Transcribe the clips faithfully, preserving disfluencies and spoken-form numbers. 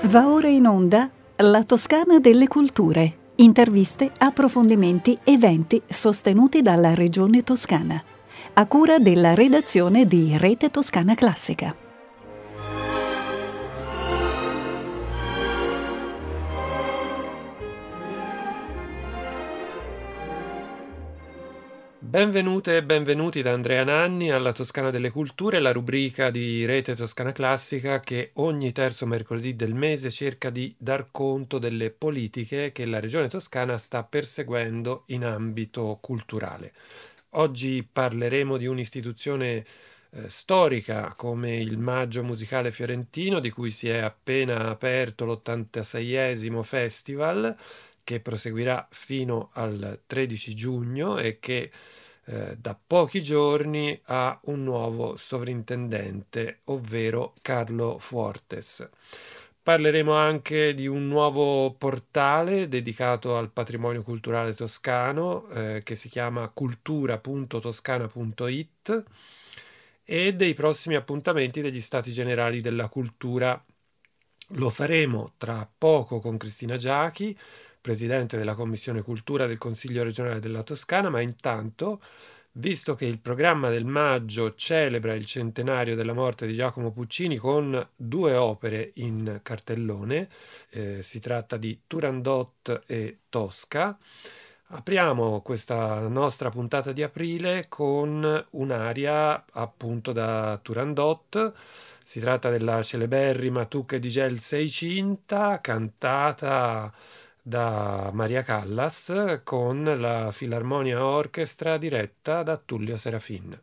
Va ora in onda La Toscana delle Culture. Interviste, approfondimenti, eventi sostenuti dalla Regione Toscana. A cura della redazione di Rete Toscana Classica. Benvenute e benvenuti da Andrea Nanni alla Toscana delle Culture, la rubrica di Rete Toscana Classica che ogni terzo mercoledì del mese cerca di dar conto delle politiche che la Regione Toscana sta perseguendo in ambito culturale. Oggi parleremo di un'istituzione eh, storica come il Maggio Musicale Fiorentino, di cui si è appena aperto l'ottantaseiesimo festival, che proseguirà fino al tredici giugno e che eh, da pochi giorni ha un nuovo sovrintendente, ovvero Carlo Fuortes. Parleremo anche di un nuovo portale dedicato al patrimonio culturale toscano eh, che si chiama cultura punto toscana punto it e dei prossimi appuntamenti degli Stati Generali della Cultura. Lo faremo tra poco con Cristina Giachi, presidente della Commissione Cultura del Consiglio regionale della Toscana, ma intanto, visto che il programma del maggio celebra il centenario della morte di Giacomo Puccini con due opere in cartellone, eh, si tratta di Turandot e Tosca, apriamo questa nostra puntata di aprile con un'aria appunto da Turandot. Si tratta della celeberrima Tu che di gel sei cinta, cantata da Maria Callas con la Filarmonia Orchestra diretta da Tullio Serafin.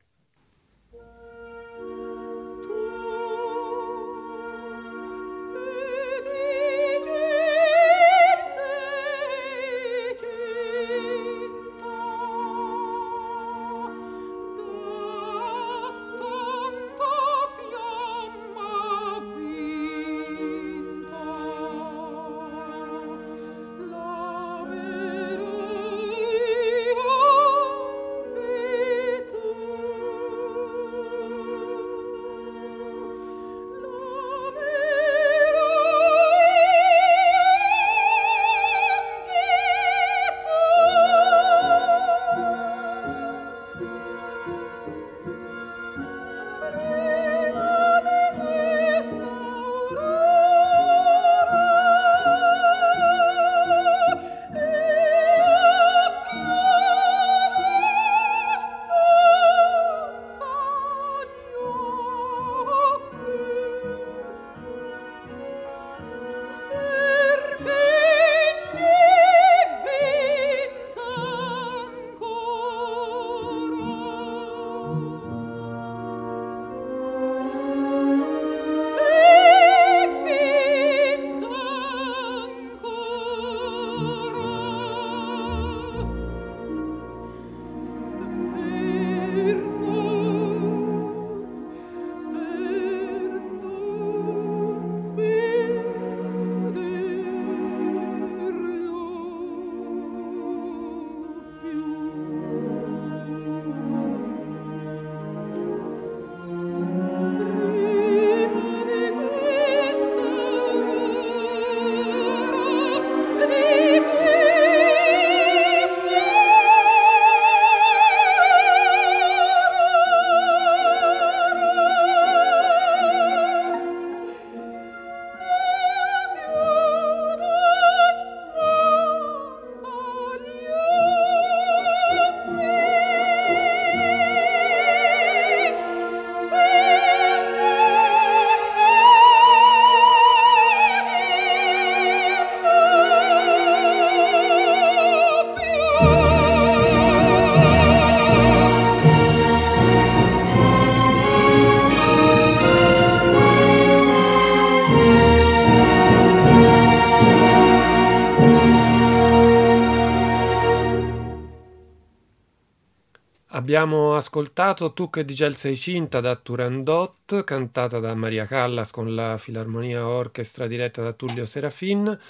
Abbiamo ascoltato Tu che di gel sei cinta da Turandot, cantata da Maria Callas con la Filarmonia Orchestra diretta da Tullio Serafin.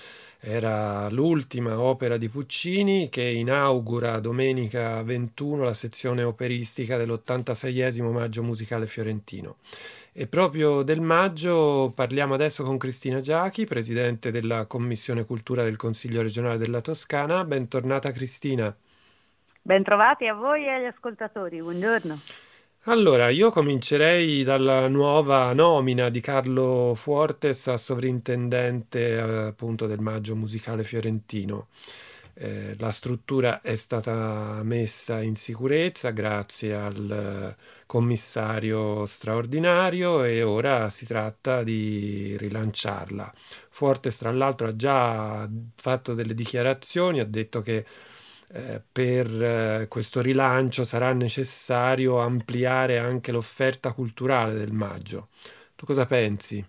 Era l'ultima opera di Puccini che inaugura domenica ventuno la sezione operistica dell'ottantaseiesimo Maggio Musicale Fiorentino. E proprio del Maggio parliamo adesso con Cristina Giachi, presidente della Commissione Cultura del Consiglio regionale della Toscana. Bentornata Cristina. Bentrovati a voi e agli ascoltatori, buongiorno. Allora, io comincerei dalla nuova nomina di Carlo Fuortes a sovrintendente eh, appunto del Maggio Musicale Fiorentino. Eh, la struttura è stata messa in sicurezza grazie al eh, commissario straordinario e ora si tratta di rilanciarla. Fuortes, tra l'altro, ha già fatto delle dichiarazioni, ha detto che eh, per eh, questo rilancio sarà necessario ampliare anche l'offerta culturale del Maggio. Tu cosa pensi?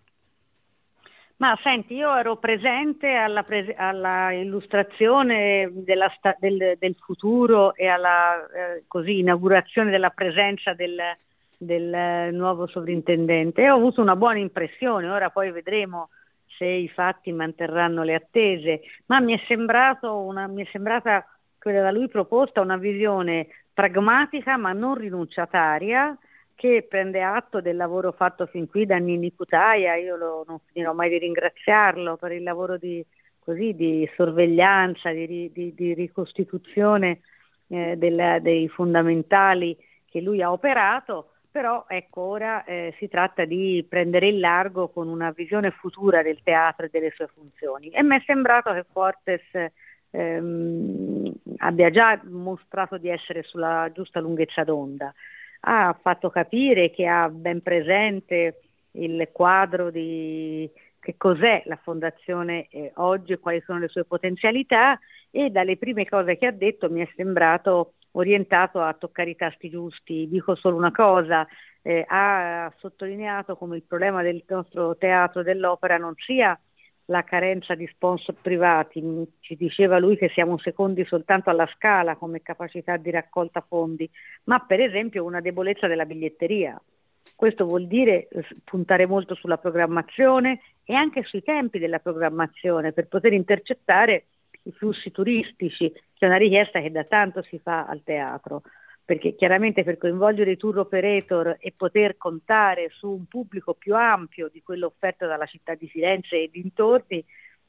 Ma senti, io ero presente alla, pres- alla illustrazione della sta- del, del futuro e alla eh, così, inaugurazione della presenza del, del eh, nuovo sovrintendente e ho avuto una buona impressione. Ora poi vedremo se i fatti manterranno le attese, ma mi è sembrato una, mi è sembrata quella da lui proposta una visione pragmatica ma non rinunciataria, che prende atto del lavoro fatto fin qui da Nini Cutaia. Io lo, non finirò mai di ringraziarlo per il lavoro di, così, di sorveglianza, di, di, di ricostituzione eh, del, dei fondamentali che lui ha operato, però ecco ora eh, si tratta di prendere il largo con una visione futura del teatro e delle sue funzioni. E mi è sembrato che Fuortes ehm, abbia già mostrato di essere sulla giusta lunghezza d'onda. Ha fatto capire che ha ben presente il quadro di che cos'è la fondazione eh, oggi e quali sono le sue potenzialità, e dalle prime cose che ha detto mi è sembrato orientato a toccare i tasti giusti. Dico solo una cosa, eh, ha sottolineato come il problema del nostro teatro dell'opera non sia la carenza di sponsor privati. Ci diceva lui che siamo secondi soltanto alla Scala come capacità di raccolta fondi, ma per esempio una debolezza della biglietteria. Questo vuol dire puntare molto sulla programmazione e anche sui tempi della programmazione per poter intercettare i flussi turistici, che è una richiesta che da tanto si fa al teatro, perché chiaramente per coinvolgere i tour operator e poter contare su un pubblico più ampio di quello offerto dalla città di Firenze e dintorni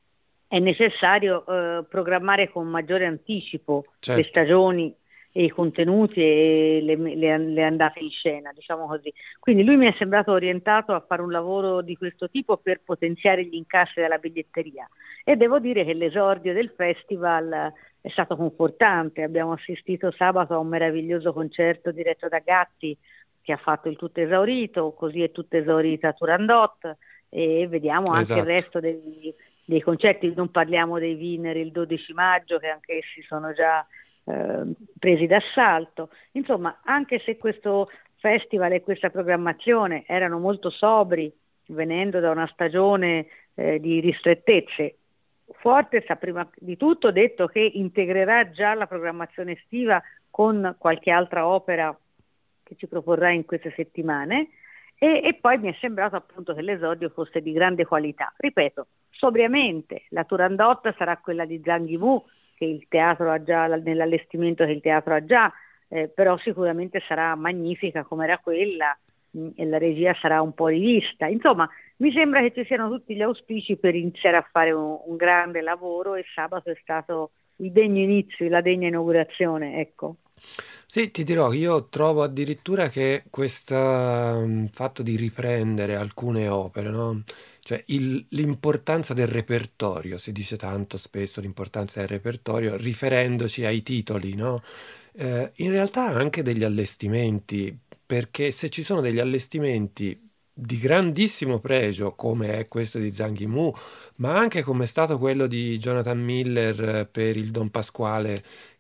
è necessario eh, programmare con maggiore anticipo Certo. le stagioni e i contenuti e le, le, le andate in scena, diciamo così. Quindi lui mi è sembrato orientato a fare un lavoro di questo tipo per potenziare gli incassi della biglietteria, e devo dire che l'esordio del festival è stato confortante. Abbiamo assistito sabato a un meraviglioso concerto diretto da Gatti che ha fatto il tutto esaurito, così è tutto esaurita Turandot, e vediamo anche Esatto. il resto dei, dei concerti. Non parliamo dei Wiener il dodici maggio, che anche essi sono già eh, presi d'assalto. Insomma, anche se questo festival e questa programmazione erano molto sobri, venendo da una stagione eh, di ristrettezze, Fuortes ha prima di tutto detto che integrerà già la programmazione estiva con qualche altra opera che ci proporrà in queste settimane, e, e poi mi è sembrato appunto che l'esordio fosse di grande qualità. Ripeto, sobriamente, la Turandot sarà quella di Zhang Yimou, che il teatro ha già, nell'allestimento che il teatro ha già, eh, però sicuramente sarà magnifica come era quella, mh, e la regia sarà un po' rivista. Insomma, mi sembra che ci siano tutti gli auspici per iniziare a fare un, un grande lavoro, e sabato è stato il degno inizio, la degna inaugurazione, ecco. Sì, ti dirò, io trovo addirittura che questo fatto di riprendere alcune opere, no? Cioè il- l'importanza del repertorio, si dice tanto spesso l'importanza del repertorio, riferendoci ai titoli, no? Eh, in realtà anche degli allestimenti, perché se ci sono degli allestimenti di grandissimo pregio, come è questo di Zhang Yimou, ma anche come è stato quello di Jonathan Miller eh, per il Don Pasquale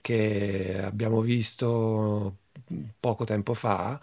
che abbiamo visto poco tempo fa,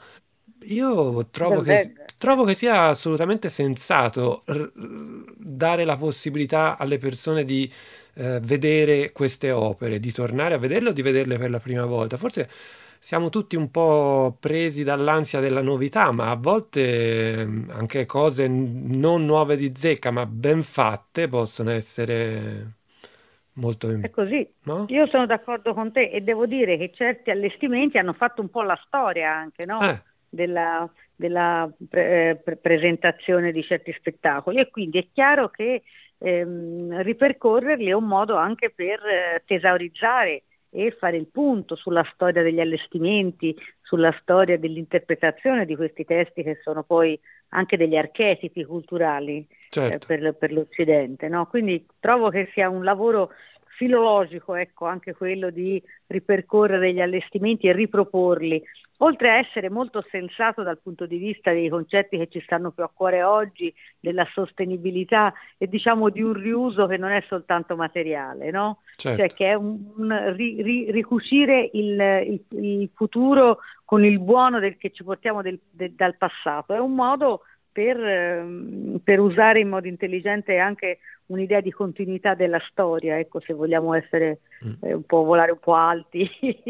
io trovo che, Davvero. trovo che sia assolutamente sensato r- dare la possibilità alle persone di eh, vedere queste opere, di tornare a vederle o di vederle per la prima volta. Forse siamo tutti un po' presi dall'ansia della novità, ma a volte ehm, anche cose n- non nuove di zecca, ma ben fatte, possono essere molto, È così. no? Io sono d'accordo con te e devo dire che certi allestimenti hanno fatto un po' la storia anche, no? Eh, della, della pre- eh, pre- presentazione di certi spettacoli, e quindi è chiaro che ehm, ripercorrerli è un modo anche per eh, tesaurizzare e fare il punto sulla storia degli allestimenti, sulla storia dell'interpretazione di questi testi, che sono poi anche degli archetipi culturali eh, certo. per, per l'Occidente, no? Quindi trovo che sia un lavoro filologico, ecco, anche quello di ripercorrere gli allestimenti e riproporli, oltre a essere molto sensato dal punto di vista dei concetti che ci stanno più a cuore oggi, della sostenibilità e diciamo di un riuso che non è soltanto materiale, no? Cioè Certo. che è un, un ri, ri, ricucire il, il, il futuro con il buono del, che ci portiamo del, del, dal passato. È un modo per, ehm, per usare in modo intelligente anche un'idea di continuità della storia, ecco, se vogliamo essere Mm. eh, un po' volare un po' alti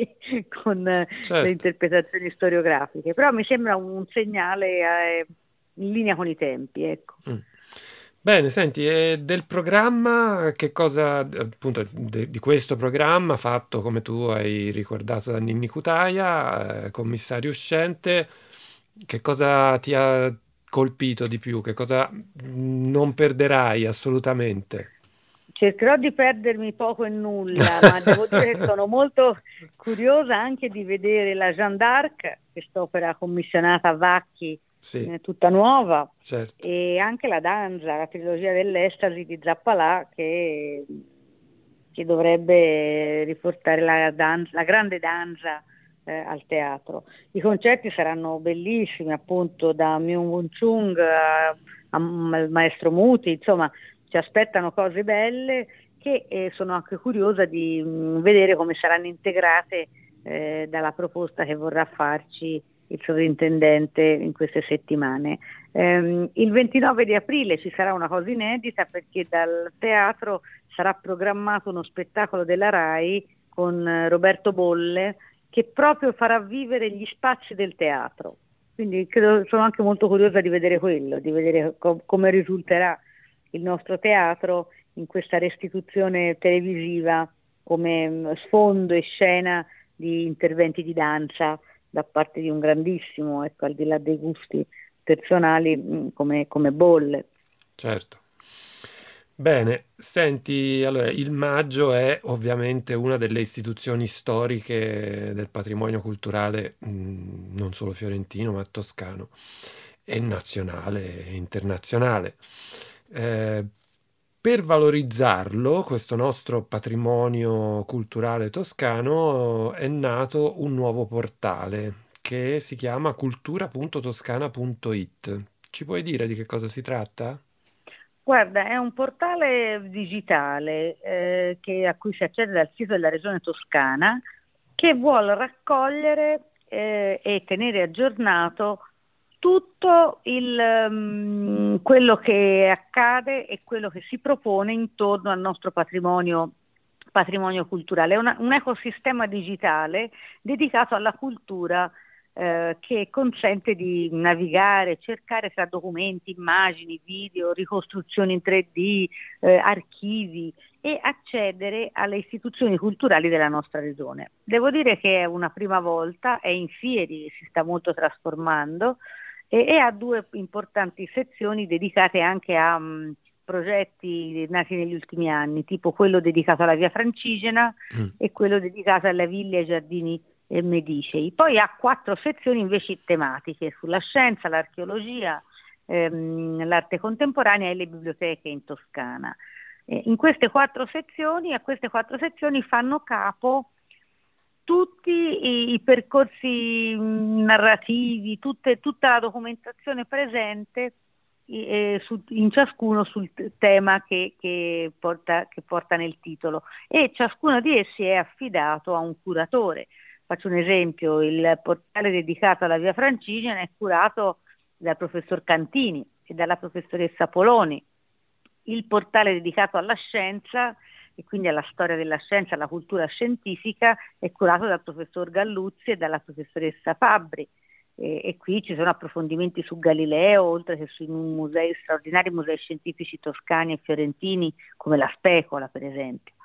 con eh, le Certo. interpretazioni storiografiche, però mi sembra un segnale eh, in linea con i tempi, ecco. Mm. Bene, senti, e del programma, che cosa, appunto, de- di questo programma fatto, come tu hai ricordato, da Ninni Cutaia, eh, commissario uscente, che cosa ti ha colpito di più? Che cosa mm, non perderai assolutamente? Cercherò di perdermi poco e nulla, ma devo dire che sono molto curiosa anche di vedere la Jeanne d'Arc, quest'opera commissionata a Vacchi, Sì, eh, tutta nuova, certo, e anche la Danza, la trilogia dell'Estasi di Zappalà, che, che dovrebbe riportare la, danza, la grande danza eh, al teatro. I concerti saranno bellissimi, appunto, da Myung-Whun Chung a- a- al maestro Muti, insomma, ci aspettano cose belle che eh, sono anche curiosa di mh, vedere come saranno integrate eh, dalla proposta che vorrà farci il sovrintendente in queste settimane. Ehm, il ventinove di aprile ci sarà una cosa inedita, perché dal teatro sarà programmato uno spettacolo della RAI con eh, Roberto Bolle, che proprio farà vivere gli spazi del teatro. Quindi credo, sono anche molto curiosa di vedere quello, di vedere co- come risulterà il nostro teatro in questa restituzione televisiva come mh, sfondo e scena di interventi di danza da parte di un grandissimo, ecco, al di là dei gusti personali, mh, come, come Bolle. certo. Bene, senti, allora, il Maggio è ovviamente una delle istituzioni storiche del patrimonio culturale, mh, non solo fiorentino, ma toscano, e nazionale e internazionale. Eh, per valorizzarlo, questo nostro patrimonio culturale toscano, è nato un nuovo portale che si chiama cultura punto toscana punto it. Ci puoi dire di che cosa si tratta? Guarda, è un portale digitale eh, che- a cui si accede dal sito della Regione Toscana, che vuole raccogliere eh, e tenere aggiornato tutto il, mm, quello che accade e quello che si propone intorno al nostro patrimonio, patrimonio culturale. È una- un ecosistema digitale dedicato alla cultura eh, che consente di navigare, cercare tra documenti, immagini, video, ricostruzioni in tre D, eh, archivi, e accedere alle istituzioni culturali della nostra regione. Devo dire che è una prima volta, è in fieri, si sta molto trasformando e, e ha due importanti sezioni dedicate anche a mh, progetti nati negli ultimi anni, tipo quello dedicato alla Via Francigena Mm. e quello dedicato alle ville e ai giardini eh, medicei. Poi ha quattro sezioni invece tematiche sulla scienza, l'archeologia, ehm, l'arte contemporanea e le biblioteche in Toscana. Eh, in queste quattro sezioni, a queste quattro sezioni fanno capo tutti i, i percorsi mh, narrativi, tutte- tutta la documentazione presente i- eh, su- in ciascuno sul t- tema che, che porta, che porta nel titolo, e ciascuno di essi è affidato a un curatore. Faccio un esempio: il portale dedicato alla Via Francigena è curato dal professor Cantini e dalla professoressa Poloni. Il portale dedicato alla scienza e quindi alla storia della scienza, alla cultura scientifica, è curato dal professor Galluzzi e dalla professoressa Fabbri. E, e qui ci sono approfondimenti su Galileo, oltre che sui musei, straordinari musei scientifici toscani e fiorentini, come la Specola, per esempio.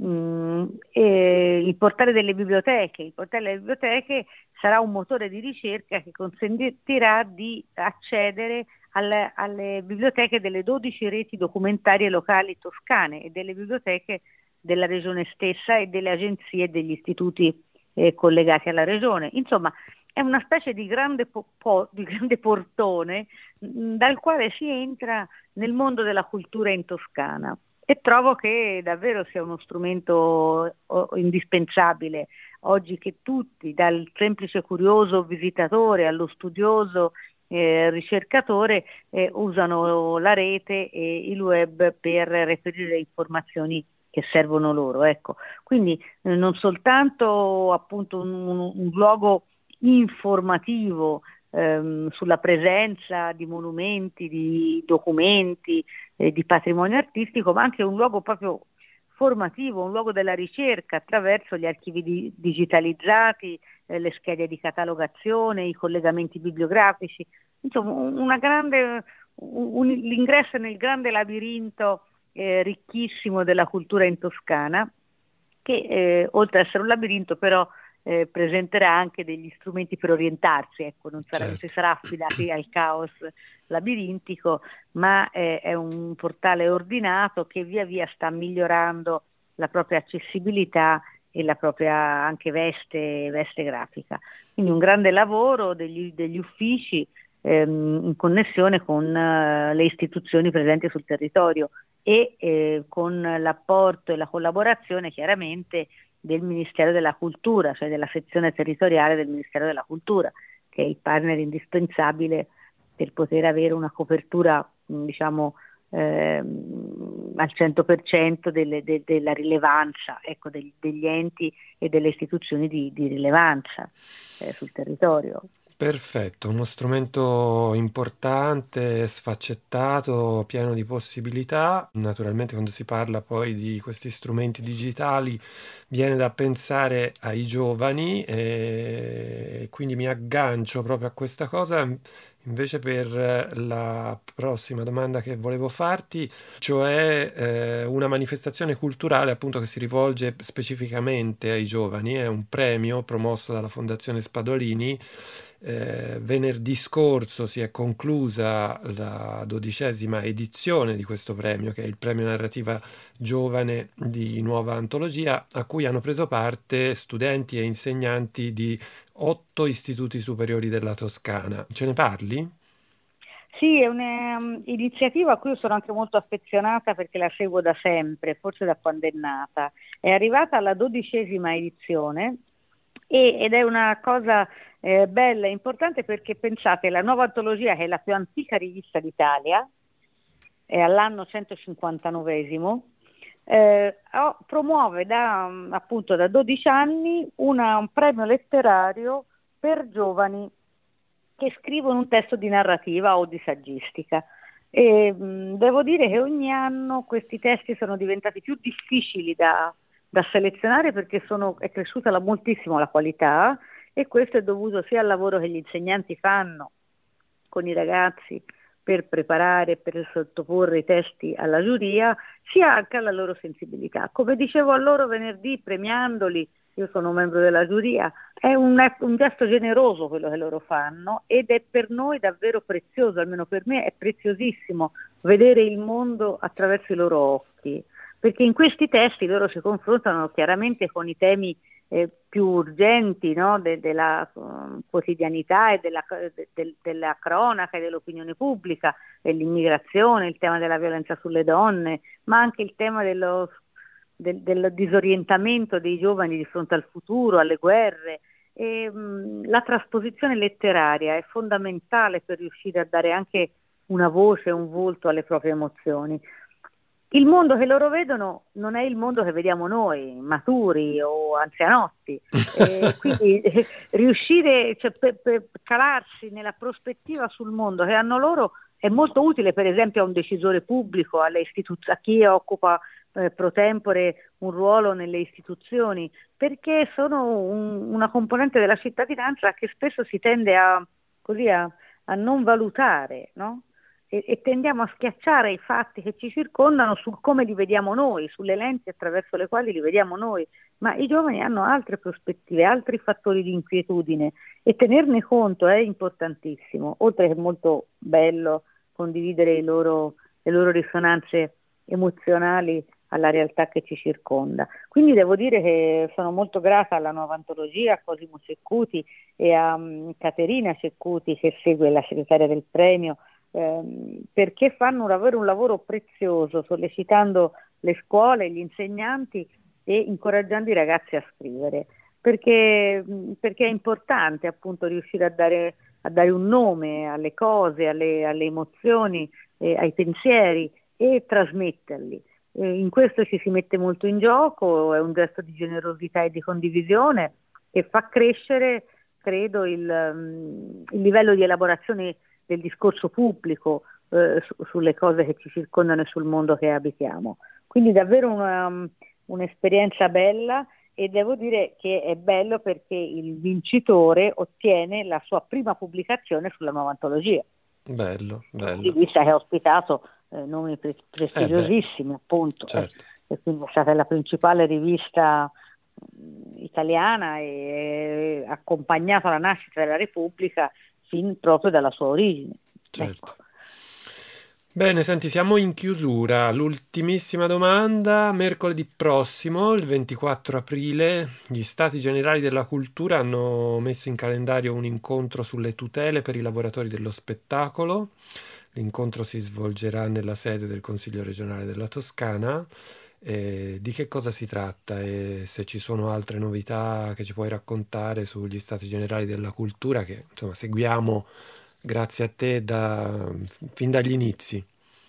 mh, e il portale delle biblioteche. Il portale delle biblioteche sarà un motore di ricerca che consentirà di accedere alle, alle biblioteche delle dodici reti documentarie locali toscane e delle biblioteche della regione stessa e delle agenzie e degli istituti eh, collegati alla regione. Insomma, è una specie di grande, po- po- di grande portone mh, dal quale si entra nel mondo della cultura in Toscana, e trovo che davvero sia uno strumento oh, indispensabile oggi, che tutti, dal semplice curioso visitatore allo studioso eh, ricercatore, eh, usano la rete e il web per reperire informazioni che servono loro. Ecco. Quindi eh, non soltanto appunto un, un, un luogo informativo ehm, sulla presenza di monumenti, di documenti, eh, di patrimonio artistico, ma anche un luogo proprio formativo, un luogo della ricerca attraverso gli archivi di, digitalizzati, eh, le schede di catalogazione, i collegamenti bibliografici, insomma una grande, un, l'ingresso nel grande labirinto eh, ricchissimo della cultura in Toscana, che eh, oltre ad essere un labirinto però eh, presenterà anche degli strumenti per orientarsi, ecco, non sarà, Certo. si sarà affidati al caos labirintico, ma eh, è un portale ordinato che via via sta migliorando la propria accessibilità e la propria anche veste, veste grafica. Quindi un grande lavoro degli, degli uffici ehm, in connessione con eh, le istituzioni presenti sul territorio e eh, con l'apporto e la collaborazione chiaramente del Ministero della Cultura, cioè della sezione territoriale del Ministero della Cultura, che è il partner indispensabile per poter avere una copertura, diciamo, ehm, al cento per cento delle, de, della rilevanza, ecco, degli, degli enti e delle istituzioni di, di rilevanza eh, sul territorio. Perfetto, uno strumento importante, sfaccettato, pieno di possibilità. Naturalmente quando si parla poi di questi strumenti digitali viene da pensare ai giovani, e quindi mi aggancio proprio a questa cosa. Invece per la prossima domanda che volevo farti, cioè eh, una manifestazione culturale appunto che si rivolge specificamente ai giovani, è un premio promosso dalla Fondazione Spadolini. Eh, venerdì scorso si è conclusa la dodicesima edizione di questo premio, che è il premio narrativa giovane di Nuova Antologia, a cui hanno preso parte studenti e insegnanti di otto istituti superiori della Toscana. Ce ne parli? Sì, è un'iniziativa a cui io sono anche molto affezionata perché la seguo da sempre, forse da quando è nata. È arrivata alla dodicesima edizione e, ed è una cosa eh, bella e importante perché pensate, la Nuova Antologia, che è la più antica rivista d'Italia, è all'anno centocinquantanovesimo, eh, promuove da, appunto, da dodici anni una, un premio letterario per giovani che scrivono un testo di narrativa o di saggistica. E, mh, devo dire che ogni anno questi testi sono diventati più difficili da, da selezionare perché sono, è cresciuta la, moltissimo la qualità, e questo è dovuto sia al lavoro che gli insegnanti fanno con i ragazzi per preparare, per sottoporre i testi alla giuria, sia anche alla loro sensibilità. Come dicevo a loro venerdì premiandoli, io sono membro della giuria, è un, un gesto generoso quello che loro fanno ed è per noi davvero prezioso, almeno per me è preziosissimo vedere il mondo attraverso i loro occhi, perché in questi testi loro si confrontano chiaramente con i temi eh, più urgenti, no? De, della um, quotidianità e della, de, della cronaca e dell'opinione pubblica, dell'immigrazione, il tema della violenza sulle donne, ma anche il tema dello Del, del disorientamento dei giovani di fronte al futuro, alle guerre. E, mh, la trasposizione letteraria è fondamentale per riuscire a dare anche una voce, un volto alle proprie emozioni. Il mondo che loro vedono non è il mondo che vediamo noi, maturi o anzianotti, e quindi eh, riuscire, cioè, per, per calarsi nella prospettiva sul mondo che hanno loro è molto utile, per esempio a un decisore pubblico, alle istituz- a chi occupa eh, pro tempore un ruolo nelle istituzioni, perché sono un, una componente della cittadinanza che spesso si tende a, così a, a non valutare, no? e, e tendiamo a schiacciare i fatti che ci circondano sul come li vediamo noi, sulle lenti attraverso le quali li vediamo noi, ma i giovani hanno altre prospettive, altri fattori di inquietudine e tenerne conto è importantissimo, oltre che molto bello condividere i loro, le loro risonanze emozionali alla realtà che ci circonda. Quindi devo dire che sono molto grata alla nuova antologia, a Cosimo Ceccuti e a um, Caterina Ceccuti, che segue la segretaria del premio, ehm, perché fanno un lavoro, un lavoro prezioso, sollecitando le scuole, gli insegnanti e incoraggiando i ragazzi a scrivere, perché, perché è importante appunto riuscire a dare, a dare un nome alle cose, alle, alle emozioni, eh, ai pensieri e trasmetterli. Eh, in questo ci si mette molto in gioco, è un gesto di generosità e di condivisione che fa crescere, credo, il, um, il livello di elaborazione del discorso pubblico eh, su, sulle cose che ci circondano e sul mondo che abitiamo. Quindi davvero una, um, un'esperienza bella, e devo dire che è bello perché il vincitore ottiene la sua prima pubblicazione sulla nuova antologia. Bello, bello. Rivista che ha ospitato eh, nomi pre- prestigiosissimi, eh appunto, certo. eh, e quindi è stata la principale rivista mh, italiana e ha accompagnato la nascita della Repubblica fin proprio dalla sua origine. Certo. Ecco. Bene, senti, siamo in chiusura. L'ultimissima domanda. Mercoledì prossimo, il ventiquattro aprile, gli Stati Generali della Cultura hanno messo in calendario un incontro sulle tutele per i lavoratori dello spettacolo. L'incontro si svolgerà nella sede del Consiglio regionale della Toscana. Eh, di che cosa si tratta e se ci sono altre novità che ci puoi raccontare sugli Stati Generali della Cultura che insomma seguiamo grazie a te da, fin dagli inizi.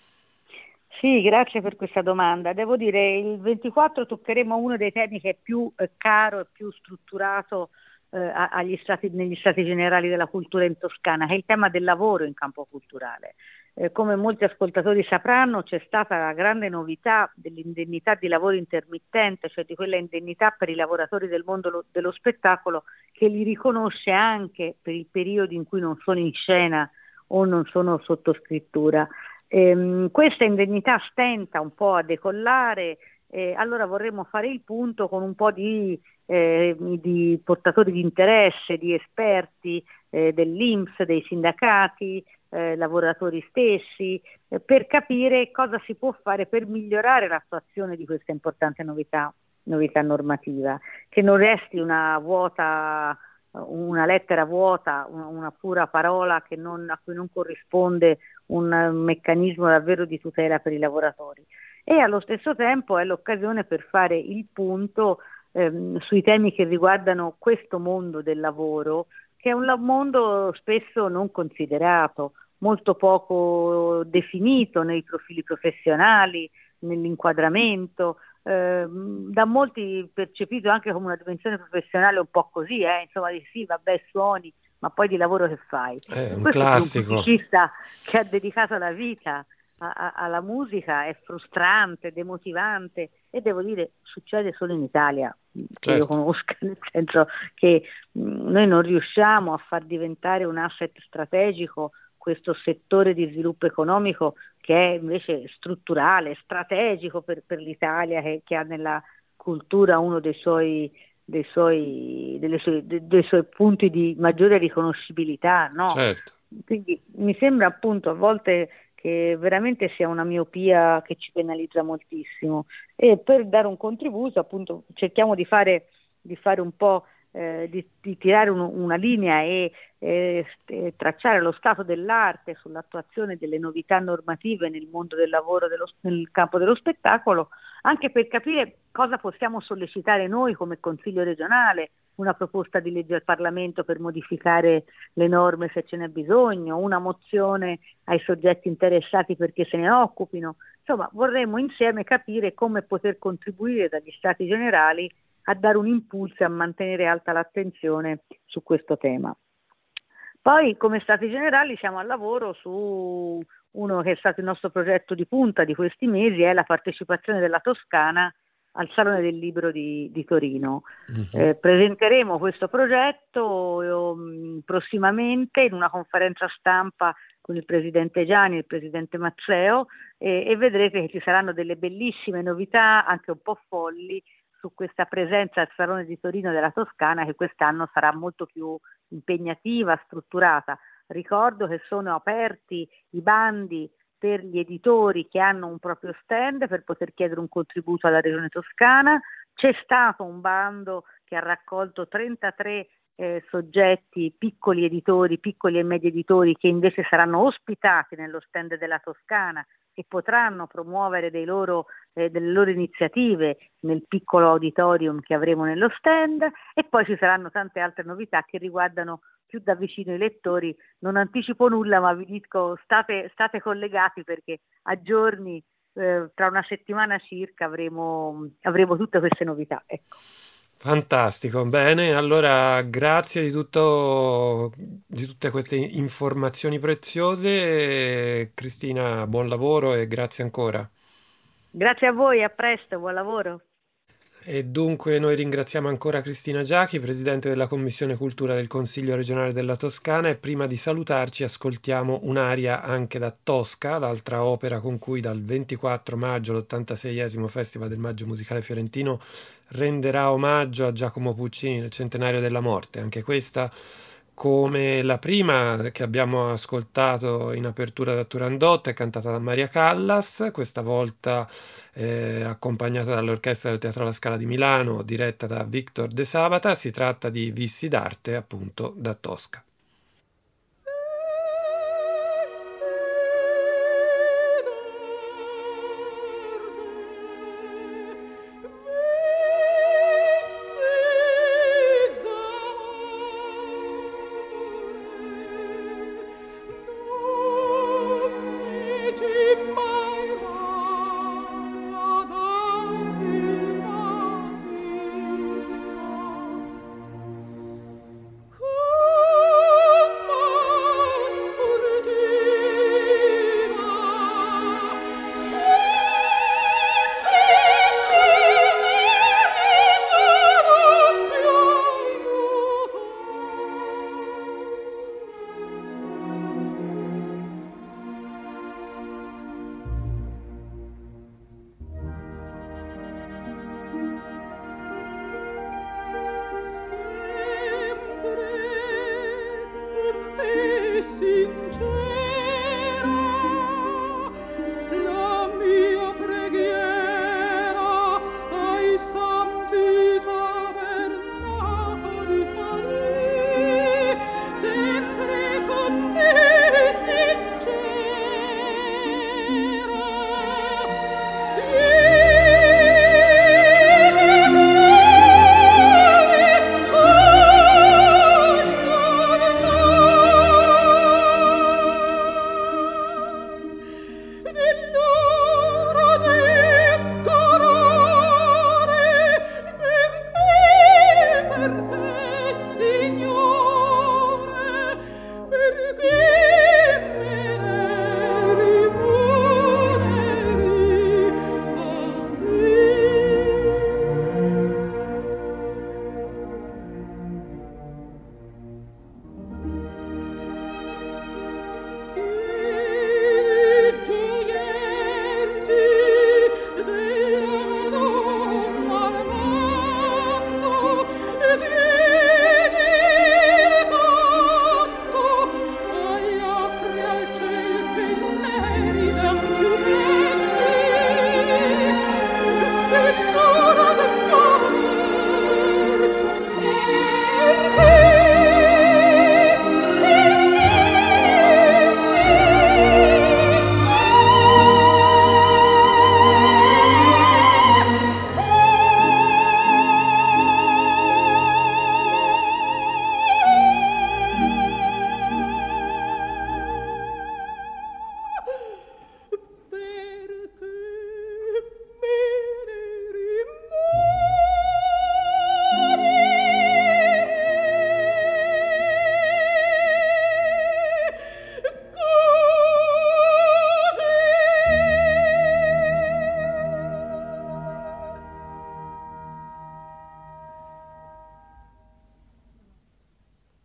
Sì, grazie per questa domanda. Devo dire, il ventiquattro toccheremo uno dei temi che è più eh, caro e più strutturato eh, agli stati, negli Stati Generali della Cultura in Toscana, che è il tema del lavoro in campo culturale. Eh, come molti ascoltatori sapranno, c'è stata la grande novità dell'indennità di lavoro intermittente, cioè di quella indennità per i lavoratori del mondo lo, dello spettacolo, che li riconosce anche per il periodo in cui non sono in scena o non sono sotto scrittura. Ehm, questa indennità stenta un po' a decollare, eh, allora vorremmo fare il punto con un po' di, eh, di portatori di interesse, di esperti eh, dell'I N P S, dei sindacati, eh, lavoratori stessi, eh, per capire cosa si può fare per migliorare l'attuazione di questa importante novità, novità normativa, che non resti una vuota, una lettera vuota, una, una pura parola che non, a cui non corrisponde un meccanismo davvero di tutela per i lavoratori. E allo stesso tempo è l'occasione per fare il punto ehm, sui temi che riguardano questo mondo del lavoro, che è un mondo spesso non considerato, molto poco definito nei profili professionali, nell'inquadramento, eh, da molti percepito anche come una dimensione professionale un po' così, eh, insomma, di sì, vabbè, suoni, ma poi di lavoro che fai? È un Questo classico. Per un musicista che ha dedicato la vita a, a, alla musica è frustrante, demotivante, e devo dire succede solo in Italia, che certo. io conosca, nel senso che mh, noi non riusciamo a far diventare un asset strategico questo settore di sviluppo economico che è invece strutturale, strategico per, per l'Italia, che, che ha nella cultura uno dei suoi dei suoi, delle sue, dei, dei suoi punti di maggiore riconoscibilità, no? Certo. Quindi mi sembra appunto a volte che veramente sia una miopia che ci penalizza moltissimo, e per dare un contributo appunto cerchiamo di fare, di fare un po' eh, di, di tirare un, una linea e eh, tracciare lo stato dell'arte sull'attuazione delle novità normative nel mondo del lavoro, dello, nel campo dello spettacolo, anche per capire cosa possiamo sollecitare noi come Consiglio regionale, una proposta di legge al Parlamento per modificare le norme se ce n'è bisogno, una mozione ai soggetti interessati perché se ne occupino. Insomma, vorremmo insieme capire come poter contribuire dagli Stati Generali a dare un impulso e a mantenere alta l'attenzione su questo tema. Poi, come Stati Generali, siamo al lavoro su uno che è stato il nostro progetto di punta di questi mesi, è la partecipazione della Toscana al Salone del Libro di, di Torino. Uh-huh. Eh, presenteremo questo progetto um, prossimamente in una conferenza stampa con il presidente Gianni e il presidente Mazzeo, e, e vedrete che ci saranno delle bellissime novità, anche un po' folli, su questa presenza al Salone di Torino della Toscana, che quest'anno sarà molto più impegnativa, strutturata. Ricordo che sono aperti i bandi per gli editori che hanno un proprio stand per poter chiedere un contributo alla Regione Toscana. C'è stato un bando che ha raccolto trentatré eh, soggetti, piccoli editori, piccoli e medi editori, che invece saranno ospitati nello stand della Toscana e potranno promuovere dei loro, eh, delle loro iniziative nel piccolo auditorium che avremo nello stand, e poi ci saranno tante altre novità che riguardano più da vicino i lettori. Non anticipo nulla, ma vi dico state, state collegati, perché a giorni, eh, tra una settimana circa, avremo, avremo tutte queste novità. Ecco. Fantastico, bene, allora grazie di tutto, di tutte queste informazioni preziose. Cristina, buon lavoro e grazie ancora. Grazie a voi, a presto, buon lavoro. E dunque noi ringraziamo ancora Cristina Giachi, Presidente della Commissione Cultura del Consiglio regionale della Toscana, e prima di salutarci ascoltiamo un'aria anche da Tosca, l'altra opera con cui dal ventiquattro maggio l'ottantaseiesimo Festival del Maggio Musicale Fiorentino renderà omaggio a Giacomo Puccini nel centenario della morte. Anche questa, come la prima che abbiamo ascoltato in apertura da Turandot, è cantata da Maria Callas, questa volta eh, accompagnata dall'Orchestra del Teatro alla Scala di Milano, diretta da Victor De Sabata. Si tratta di Vissi d'arte, appunto, da Tosca.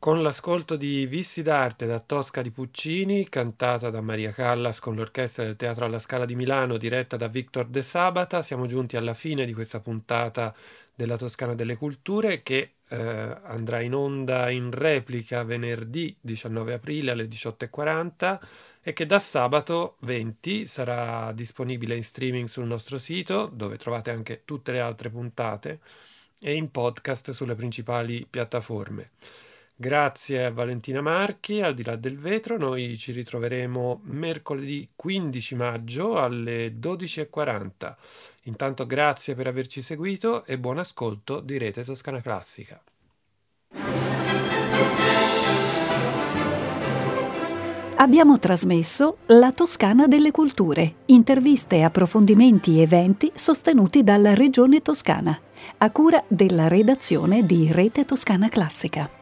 con l'ascolto di Vissi d'arte da Tosca di Puccini, cantata da Maria Callas con l'orchestra del Teatro alla Scala di Milano, diretta da Victor De Sabata. Siamo giunti alla fine di questa puntata della Toscana delle Culture, che eh, andrà in onda in replica venerdì diciannove aprile alle diciotto e quaranta e che da sabato venti sarà disponibile in streaming sul nostro sito, dove trovate anche tutte le altre puntate, e in podcast sulle principali piattaforme. Grazie a Valentina Marchi, al di là del vetro. Noi ci ritroveremo mercoledì quindici maggio alle dodici e quaranta. Intanto grazie per averci seguito e buon ascolto di Rete Toscana Classica. Abbiamo trasmesso La Toscana delle Culture, interviste, approfondimenti e eventi sostenuti dalla Regione Toscana, a cura della redazione di Rete Toscana Classica.